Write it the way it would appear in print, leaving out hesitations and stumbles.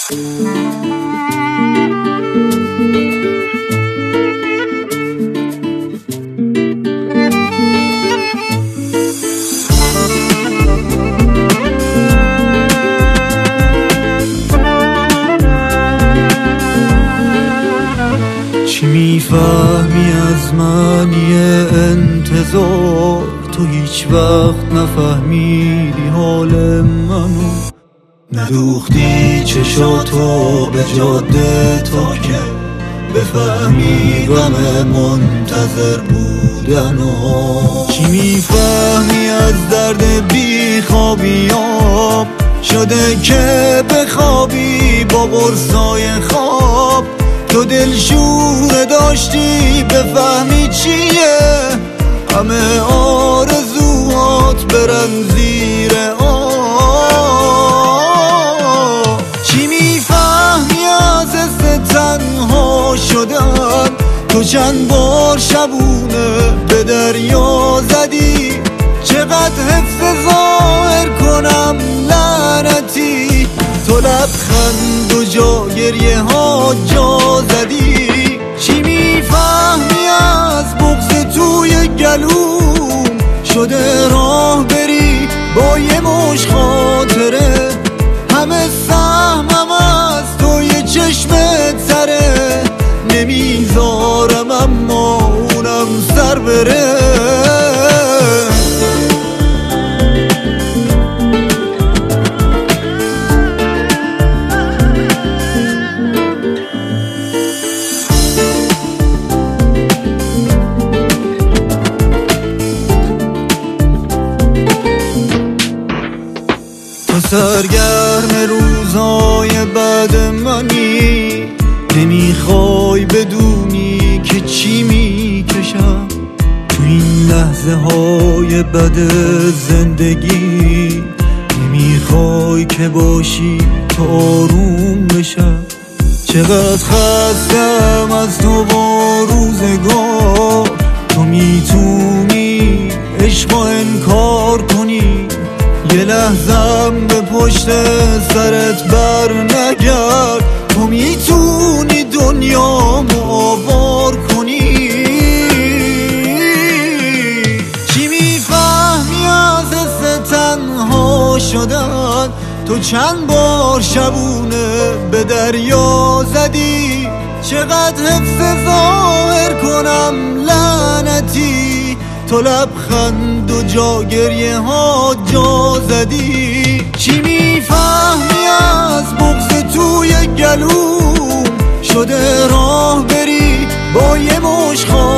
چی میفهمی از معنی انتظار؟ تو هیچ وقت نفهمیدی حال منو، ندوختی چشاتو به جاده تا که بفهمی غم منتظر بودنو. چی میفهمی از درد بیخوابیام؟ شده که بخوابی با قرصای خواب، تو دلشوره داشتی بفهمی چیه، همه آرزوهات برن زیر آب. چی میفهمی از حس تنها شدن؟ تو چند بار شبونه به دریا زدی، چقدر حفظ ظاهر کنم لعنتی، تو لبخند و جا گریه ها جا زدی. چی میفهمی از بغض توی گلوم؟ شده راه بری با یه مش خاطره، همه سهمم از توی چشمت سره، نمیذارم اما اونم سر بره. سرگرم روزای بعد منی، نمیخوای بدونی که چی میکشم تو این لحظه های بد زندگی، نمیخوای که باشی تا آروم بشم. چقدر خستم از تو با روزگار، تو میتونی عشق و انکار کنی، یه لحظم به پشت سرت بر نگرد، تو میتونی دنیامو آوار کنی. چی میفهمی از حس تنها شدن؟ تو چند بار شبونه به دریا زدی، چقدر حفظ ظاهر کنم لعنتی، تو لبخند و جا گریه ها جا زدی. چی میفهمی از بغض توی گلوم؟ شده راه بری با یه مش